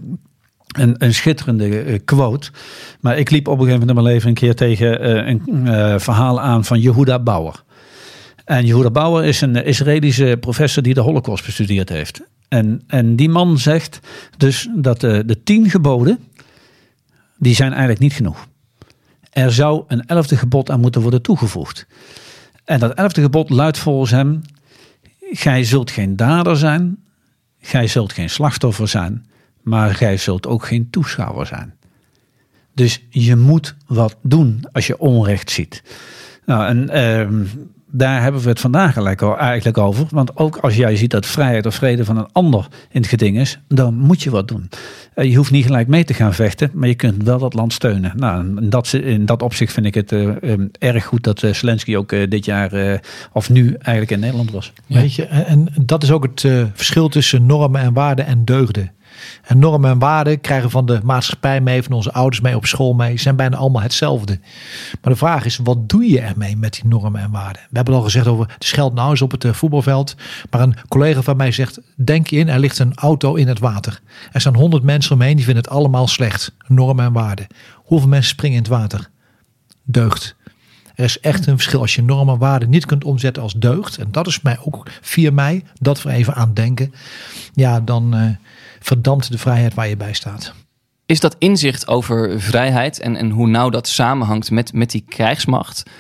een schitterende quote. Maar ik liep op een gegeven moment in mijn leven een keer tegen een verhaal aan van Yehuda Bauer. En Yehuda Bauer is een Israëlische professor die de Holocaust bestudeerd heeft. En die man zegt dus dat de 10 geboden, die zijn eigenlijk niet genoeg. Er zou een 11e gebod aan moeten worden toegevoegd. En dat 11e gebod luidt volgens hem, gij zult geen dader zijn, gij zult geen slachtoffer zijn, maar gij zult ook geen toeschouwer zijn. Dus je moet wat doen als je onrecht ziet. Nou, en daar hebben we het vandaag eigenlijk over. Want ook als jij ziet dat vrijheid of vrede van een ander in het geding is, dan moet je wat doen. Je hoeft niet gelijk mee te gaan vechten, maar je kunt wel dat land steunen. Nou, in dat opzicht vind ik het erg goed dat Zelensky ook dit jaar of nu eigenlijk in Nederland was. Weet je, en dat is ook het verschil tussen normen en waarden en deugden. En normen en waarden krijgen van de maatschappij mee, van onze ouders mee, op school mee, zijn bijna allemaal hetzelfde. Maar de vraag is, wat doe je ermee met die normen en waarden? We hebben al gezegd over, het scheldt nou eens op het voetbalveld. Maar een collega van mij zegt, denk je in, er ligt een auto in het water. Er staan 100 mensen omheen, die vinden het allemaal slecht. Normen en waarden. Hoeveel mensen springen in het water? Deugd. Er is echt een verschil als je normen en waarden niet kunt omzetten als deugd. En dat is mij ook 4 mei, dat we even aan denken. Ja, dan verdampt de vrijheid waar je bij staat. Is dat inzicht over vrijheid en hoe nauw dat samenhangt met die krijgsmacht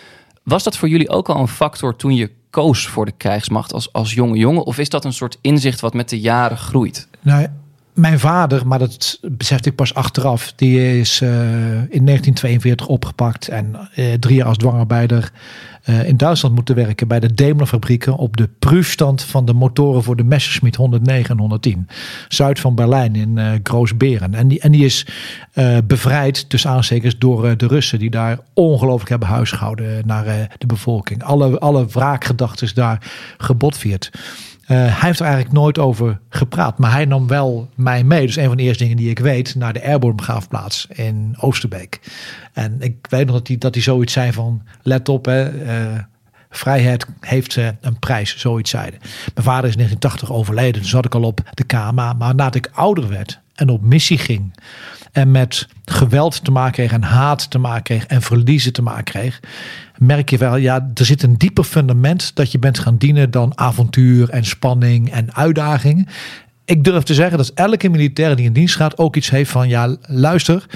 Was dat voor jullie ook al een factor toen je koos voor de krijgsmacht als jonge jongen? Of is dat een soort inzicht wat met de jaren groeit? Nou, mijn vader, maar dat besefte ik pas achteraf, die is in 1942 opgepakt en 3 jaar als dwangarbeider in Duitsland moeten werken bij de Daimler-fabrieken op de proefstand van de motoren voor de Messerschmitt 109 en 110. Zuid van Berlijn in Groot-Beren. En die is bevrijd, tussen aanstekens, door de Russen die daar ongelooflijk hebben huisgehouden naar de bevolking. Alle wraakgedachten daar gebotvierd. Hij heeft er eigenlijk nooit over gepraat, maar hij nam wel mij mee. Dus een van de eerste dingen die ik weet, naar de Airborne begraafplaats in Oosterbeek. En ik weet nog dat hij zoiets zei van, let op, vrijheid heeft een prijs, zoiets zeiden. Mijn vader is in 1980 overleden, dus zat ik al op de KMA. Maar nadat ik ouder werd en op missie ging en met geweld te maken kreeg en haat te maken kreeg en verliezen te maken kreeg, merk je wel, ja, er zit een dieper fundament dat je bent gaan dienen dan avontuur en spanning en uitdaging. Ik durf te zeggen dat elke militair die in dienst gaat ook iets heeft van, ja, luister,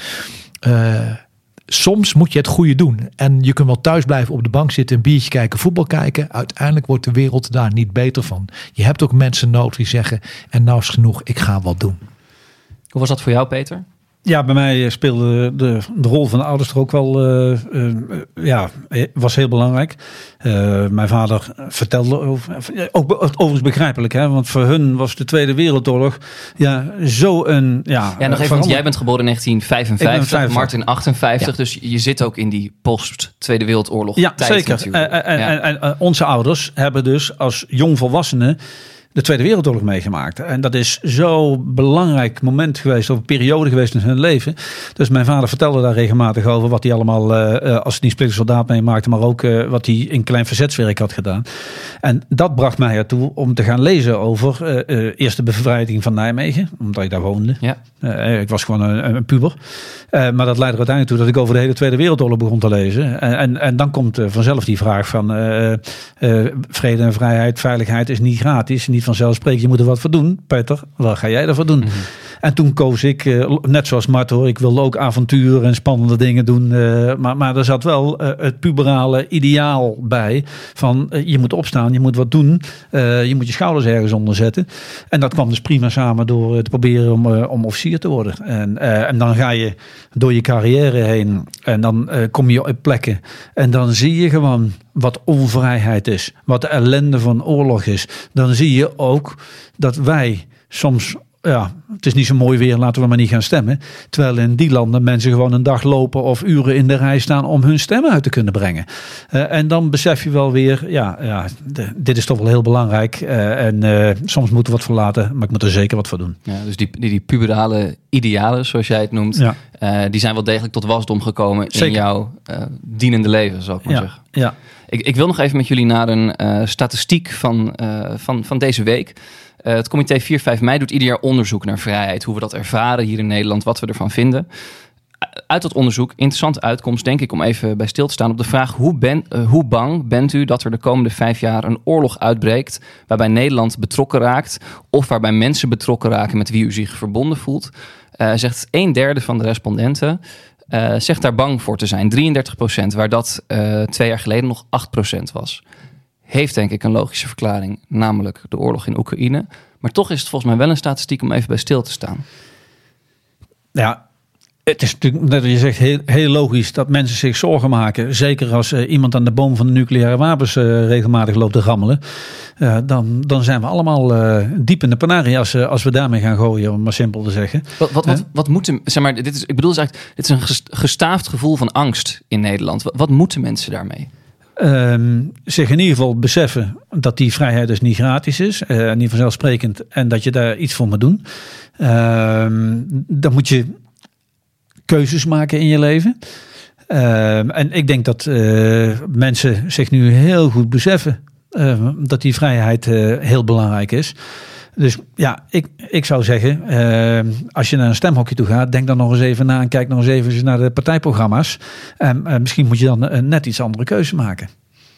soms moet je het goede doen. En je kunt wel thuis blijven op de bank zitten, een biertje kijken, voetbal kijken. Uiteindelijk wordt de wereld daar niet beter van. Je hebt ook mensen nodig die zeggen, en nou is genoeg, ik ga wat doen. Hoe was dat voor jou, Peter? Ja, bij mij speelde de rol van de ouders er ook wel, was heel belangrijk. Mijn vader vertelde, ook overigens begrijpelijk, hè, want voor hun was de Tweede Wereldoorlog zo een... Ja, nog even, want jij bent geboren in 1955, Martin 58, ja. Dus je zit ook in die post-Tweede Wereldoorlog tijd. Zeker. En onze ouders hebben dus als jongvolwassenen de Tweede Wereldoorlog meegemaakt. En dat is zo'n belangrijk moment geweest, of een periode geweest in hun leven. Dus mijn vader vertelde daar regelmatig over wat hij allemaal als niet-splitter soldaat meemaakte, maar ook wat hij in klein verzetswerk had gedaan. En dat bracht mij ertoe om te gaan lezen over eerst de bevrijding van Nijmegen, omdat ik daar woonde. Ja. Ik was gewoon een puber. Maar dat leidde er uiteindelijk toe dat ik over de hele Tweede Wereldoorlog begon te lezen. En dan komt vanzelf die vraag van vrede en vrijheid, veiligheid is niet gratis, niet vanzelfsprekend, je moet er wat voor doen. Peter, wat ga jij ervoor doen? Mm-hmm. En toen koos ik, net zoals Mart hoor, ik wilde ook avontuur en spannende dingen doen. Maar er zat wel het puberale ideaal bij van je moet opstaan, je moet wat doen. Je moet je schouders ergens onder zetten. En dat kwam dus prima samen door te proberen om officier te worden. En dan ga je door je carrière heen en dan kom je op plekken. En dan zie je gewoon wat onvrijheid is, wat de ellende van oorlog is. Dan zie je ook dat wij soms, het is niet zo mooi weer, laten we maar niet gaan stemmen. Terwijl in die landen mensen gewoon een dag lopen of uren in de rij staan om hun stemmen uit te kunnen brengen. En dan besef je wel weer, dit is toch wel heel belangrijk. Soms moeten we wat verlaten, maar ik moet er zeker wat voor doen. Ja, dus die puberale idealen, zoals jij het noemt, die zijn wel degelijk tot wasdom gekomen in jouw dienende leven, zou ik maar zeggen. Ja. Ik wil nog even met jullie naar een statistiek van deze week. Het comité 4-5 mei doet ieder jaar onderzoek naar vrijheid. Hoe we dat ervaren hier in Nederland, wat we ervan vinden. Uit dat onderzoek, interessante uitkomst, denk ik, om even bij stil te staan op de vraag: hoe bang bent u dat er de komende 5 jaar een oorlog uitbreekt waarbij Nederland betrokken raakt of waarbij mensen betrokken raken met wie u zich verbonden voelt? Zegt 1/3 van de respondenten zegt daar bang voor te zijn. 33%, waar dat 2 jaar geleden nog 8% was. Heeft denk ik een logische verklaring, namelijk de oorlog in Oekraïne. Maar toch is het volgens mij wel een statistiek om even bij stil te staan. Ja, het is natuurlijk, net als je zegt, heel logisch dat mensen zich zorgen maken. Zeker als iemand aan de boom van de nucleaire wapens regelmatig loopt te rammelen. Dan zijn we allemaal diep in de panarie als we daarmee gaan gooien, om maar simpel te zeggen. Wat moeten, zeg maar, dit is een gestaafd gevoel van angst in Nederland. Wat moeten mensen daarmee? Zich in ieder geval beseffen dat die vrijheid dus niet gratis is. Niet vanzelfsprekend. En dat je daar iets voor moet doen. Dan moet je keuzes maken in je leven. En ik denk dat mensen zich nu heel goed beseffen dat die vrijheid heel belangrijk is. Dus ja, ik zou zeggen, als je naar een stemhokje toe gaat, denk dan nog eens even na en kijk nog eens even naar de partijprogramma's. Misschien moet je dan een net iets andere keuze maken.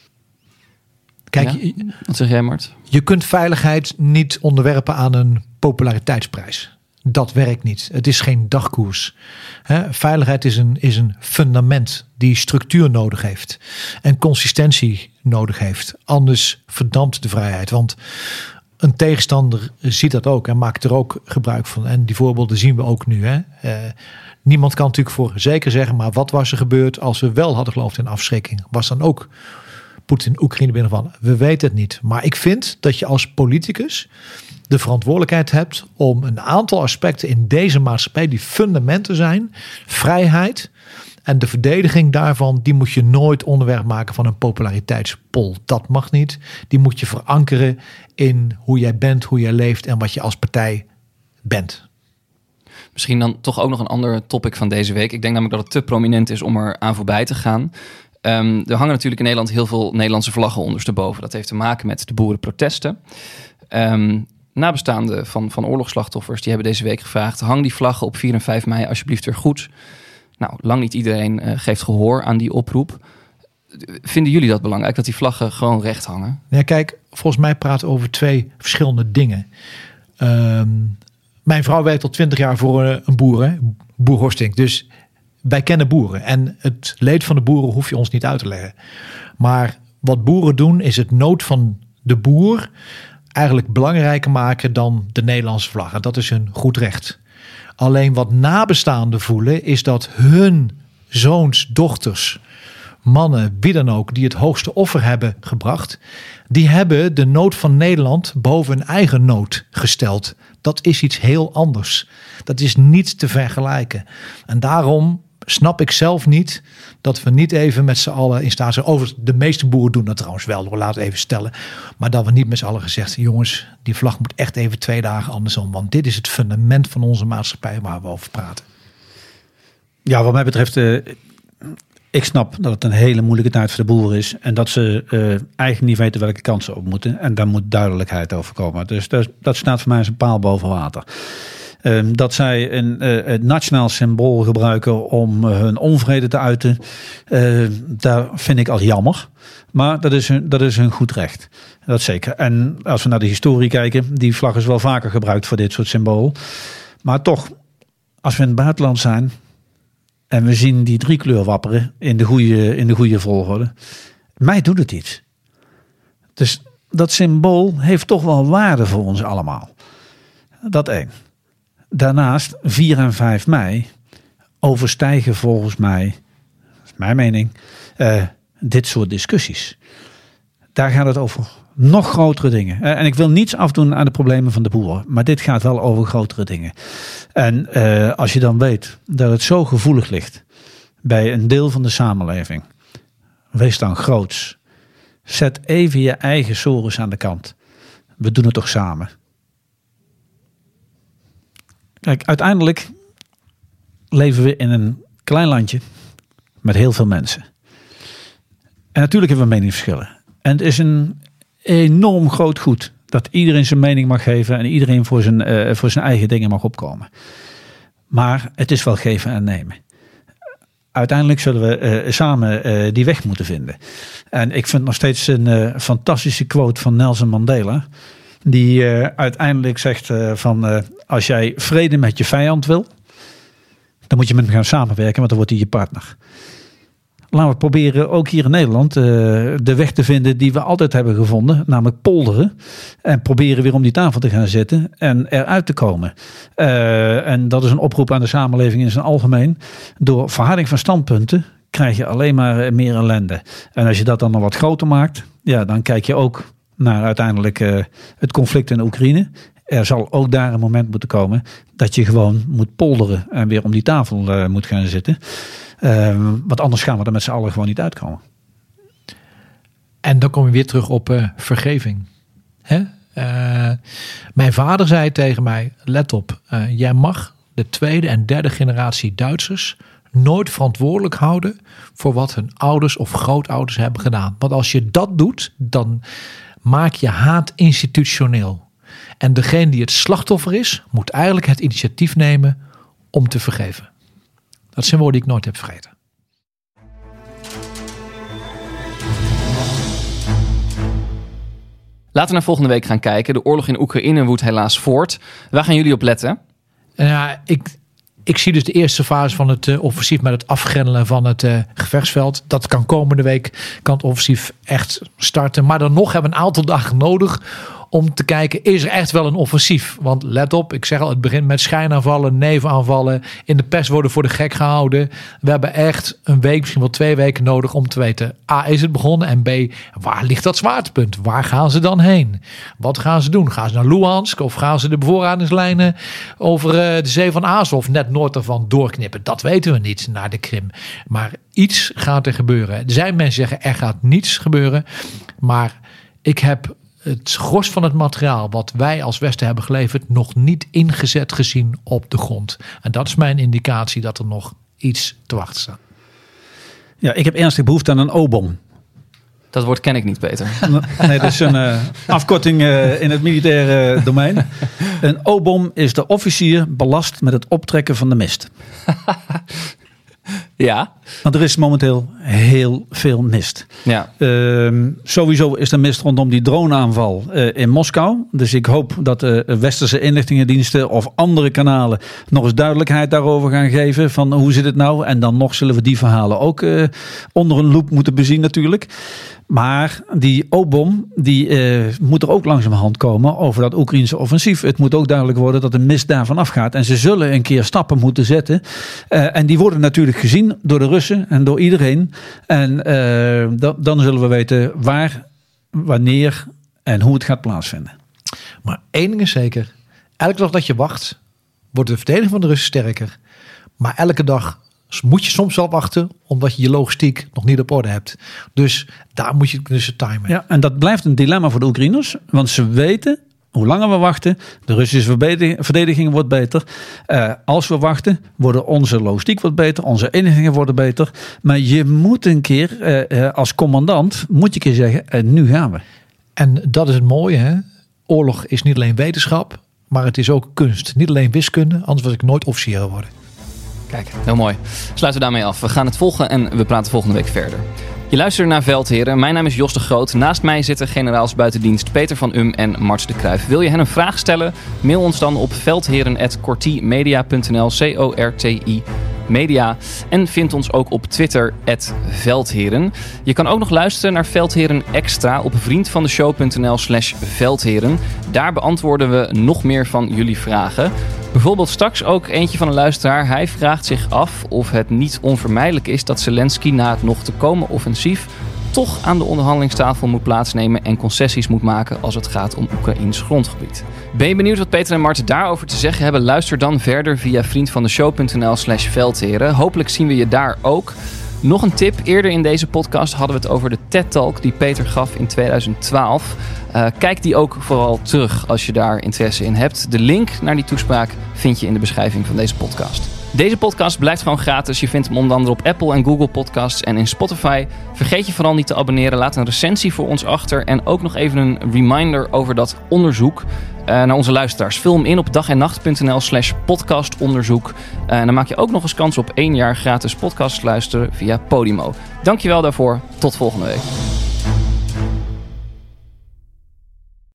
Kijk, wat zeg jij, Mart? Je kunt veiligheid niet onderwerpen aan een populariteitsprijs. Dat werkt niet. Het is geen dagkoers. Veiligheid is een fundament die structuur nodig heeft. En consistentie nodig heeft. Anders verdampt de vrijheid. Want een tegenstander ziet dat ook en maakt er ook gebruik van. En die voorbeelden zien we ook nu. Niemand kan natuurlijk voor zeker zeggen, maar wat was er gebeurd als we wel hadden geloofd in afschrikking? Was dan ook Poetin Oekraïne binnenvallen? We weten het niet. Maar ik vind dat je als politicus de verantwoordelijkheid hebt om een aantal aspecten in deze maatschappij die fundamenten zijn, vrijheid en de verdediging daarvan, die moet je nooit onderwerp maken van een populariteitspol. Dat mag niet. Die moet je verankeren in hoe jij bent, hoe jij leeft en wat je als partij bent. Misschien dan toch ook nog een ander topic van deze week. Ik denk namelijk dat het te prominent is om er aan voorbij te gaan. Er hangen natuurlijk in Nederland heel veel Nederlandse vlaggen ondersteboven. Dat heeft te maken met de boerenprotesten. Nabestaanden van oorlogsslachtoffers, die hebben deze week gevraagd: hang die vlaggen op 4 en 5 mei alsjeblieft weer goed. Nou, lang niet iedereen geeft gehoor aan die oproep. Vinden jullie dat belangrijk, dat die vlaggen gewoon recht hangen? Ja, kijk, volgens mij praten we over 2 verschillende dingen. Mijn vrouw werkt al 20 jaar voor een boer, Boer Horstink. Dus wij kennen boeren. En het leed van de boeren hoef je ons niet uit te leggen. Maar wat boeren doen, is het nood van de boer eigenlijk belangrijker maken dan de Nederlandse vlag. En dat is hun goed recht. Alleen wat nabestaanden voelen, is dat hun zoons, dochters, mannen, wie dan ook, die het hoogste offer hebben gebracht, die hebben de nood van Nederland boven hun eigen nood gesteld. Dat is iets heel anders. Dat is niet te vergelijken. En daarom snap ik zelf niet dat we niet even met z'n allen in staat zijn. Overigens, de meeste boeren doen dat trouwens wel, laat het even stellen. Maar dat we niet met z'n allen gezegd, jongens, die vlag moet echt even 2 dagen andersom. Want dit is het fundament van onze maatschappij waar we over praten. Ja, wat mij betreft, ik snap dat het een hele moeilijke tijd voor de boeren is. En dat ze eigenlijk niet weten welke kant ze op moeten. En daar moet duidelijkheid over komen. Dus dat staat voor mij als een paal boven water. Dat zij het nationaal symbool gebruiken om hun onvrede te uiten, daar vind ik al jammer. Maar dat is hun goed recht. Dat zeker. En als we naar de historie kijken, die vlag is wel vaker gebruikt voor dit soort symbool. Maar toch, als we in het buitenland zijn en we zien die 3-kleur wapperen in de goede volgorde, mij doet het iets. Dus dat symbool heeft toch wel waarde voor ons allemaal. Dat één. Daarnaast 4 en 5 mei overstijgen volgens mij, dat is mijn mening, dit soort discussies. Daar gaat het over nog grotere dingen. En ik wil niets afdoen aan de problemen van de boeren, maar dit gaat wel over grotere dingen. En als je dan weet dat het zo gevoelig ligt bij een deel van de samenleving, wees dan groots. Zet even je eigen sores aan de kant. We doen het toch samen. Kijk, uiteindelijk leven we in een klein landje met heel veel mensen. En natuurlijk hebben we meningsverschillen. En het is een enorm groot goed dat iedereen zijn mening mag geven en iedereen voor zijn eigen dingen mag opkomen. Maar het is wel geven en nemen. Uiteindelijk zullen we samen die weg moeten vinden. En ik vind nog steeds een fantastische quote van Nelson Mandela, die uiteindelijk zegt van als jij vrede met je vijand wil, dan moet je met hem gaan samenwerken, want dan wordt hij je partner. Laten we proberen ook hier in Nederland de weg te vinden die we altijd hebben gevonden, namelijk polderen. En proberen weer om die tafel te gaan zitten en eruit te komen. En dat is een oproep aan de samenleving in zijn algemeen. Door verharding van standpunten krijg je alleen maar meer ellende. En als je dat dan nog wat groter maakt, ja, dan kijk je ook naar uiteindelijk het conflict in Oekraïne. Er zal ook daar een moment moeten komen dat je gewoon moet polderen en weer om die tafel moet gaan zitten. Want anders gaan we er met z'n allen gewoon niet uitkomen. En dan kom je weer terug op vergeving. Hè? Mijn vader zei tegen mij, let op, jij mag de 2e en 3e generatie Duitsers nooit verantwoordelijk houden voor wat hun ouders of grootouders hebben gedaan. Want als je dat doet, dan maak je haat institutioneel. En degene die het slachtoffer is, moet eigenlijk het initiatief nemen om te vergeven. Dat zijn woorden die ik nooit heb vergeten. Laten we naar volgende week gaan kijken. De oorlog in Oekraïne woedt helaas voort. Waar gaan jullie op letten? Ik zie dus de eerste fase van het offensief met het afgrendelen van het gevechtsveld. Dat kan komende week, kan het offensief echt starten. Maar dan nog hebben we een aantal dagen nodig om te kijken, is er echt wel een offensief? Want let op, ik zeg al, het begint met schijnaanvallen, nevenaanvallen. In de pers worden voor de gek gehouden. We hebben echt een week, misschien wel 2 weken nodig om te weten, A, is het begonnen? En B, waar ligt dat zwaartepunt? Waar gaan ze dan heen? Wat gaan ze doen? Gaan ze naar Luhansk of gaan ze de bevoorradingslijnen over de zee van Azov net noord ervan doorknippen? Dat weten we niet, naar de Krim. Maar iets gaat er gebeuren. Er zijn mensen die zeggen, er gaat niets gebeuren. Maar ik heb het gros van het materiaal wat wij als Westen hebben geleverd nog niet ingezet gezien op de grond. En dat is mijn indicatie dat er nog iets te wachten staat. Ja, ik heb ernstig behoefte aan een O-bom. Dat woord ken ik niet, Peter. Nee, dat is een afkorting in het militaire domein. Een O-bom is de officier belast met het optrekken van de mist. Ja. Want er is momenteel heel veel mist. Ja. Sowieso is er mist rondom die droneaanval in Moskou. Dus ik hoop dat de westerse inlichtingendiensten of andere kanalen nog eens duidelijkheid daarover gaan geven. Van hoe zit het nou? En dan nog zullen we die verhalen ook onder een loep moeten bezien natuurlijk. Maar die O-bom die moet er ook langzamerhand komen over dat Oekraïnse offensief. Het moet ook duidelijk worden dat de mist daarvan afgaat. En ze zullen een keer stappen moeten zetten. En die worden natuurlijk gezien door de Russen en door iedereen. En dan zullen we weten waar, wanneer en hoe het gaat plaatsvinden. Maar één ding is zeker. Elke dag dat je wacht, wordt de verdediging van de Russen sterker. Maar elke dag moet je soms wel wachten, omdat je logistiek nog niet op orde hebt. Dus daar moet je dus timen. Ja, en dat blijft een dilemma voor de Oekraïners. Want ze weten, hoe langer we wachten, de Russische verdediging wordt beter. Als we wachten, worden onze logistiek wat beter. Onze inlichtingen worden beter. Maar je moet een keer, als commandant, moet je een keer zeggen, nu gaan we. En dat is het mooie, hè? Oorlog is niet alleen wetenschap, maar het is ook kunst. Niet alleen wiskunde, anders was ik nooit officier geworden. Kijk, heel mooi. Sluiten we daarmee af. We gaan het volgen en we praten volgende week verder. Je luistert naar Veldheren. Mijn naam is Jos de Groot. Naast mij zitten generaals buitendienst Peter van Um en Marts de Kruijf. Wil je hen een vraag stellen? Mail ons dan op veldheren@cortimedia.nl. CORTI Media. En vind ons ook op Twitter @Veldheren. Je kan ook nog luisteren naar Veldheren Extra op vriendvandeshow.nl/Veldheren. Daar beantwoorden we nog meer van jullie vragen. Bijvoorbeeld straks ook eentje van een luisteraar. Hij vraagt zich af of het niet onvermijdelijk is dat Zelensky na het nog te komen offensief toch aan de onderhandelingstafel moet plaatsnemen en concessies moet maken als het gaat om Oekraïns grondgebied. Ben je benieuwd wat Peter en Marten daarover te zeggen hebben? Luister dan verder via vriendvandeshow.nl/Veldheren. Hopelijk zien we je daar ook. Nog een tip. Eerder in deze podcast hadden we het over de TED-talk die Peter gaf in 2012. Kijk die ook vooral terug als je daar interesse in hebt. De link naar die toespraak vind je in de beschrijving van deze podcast. Deze podcast blijft gewoon gratis. Je vindt hem onder andere op Apple en Google Podcasts en in Spotify. Vergeet je vooral niet te abonneren. Laat een recensie voor ons achter. En ook nog even een reminder over dat onderzoek naar onze luisteraars. Vul hem in op dagennacht.nl/podcastonderzoek. En dan maak je ook nog eens kans op 1 jaar gratis podcast luisteren via Podimo. Dankjewel daarvoor. Tot volgende week.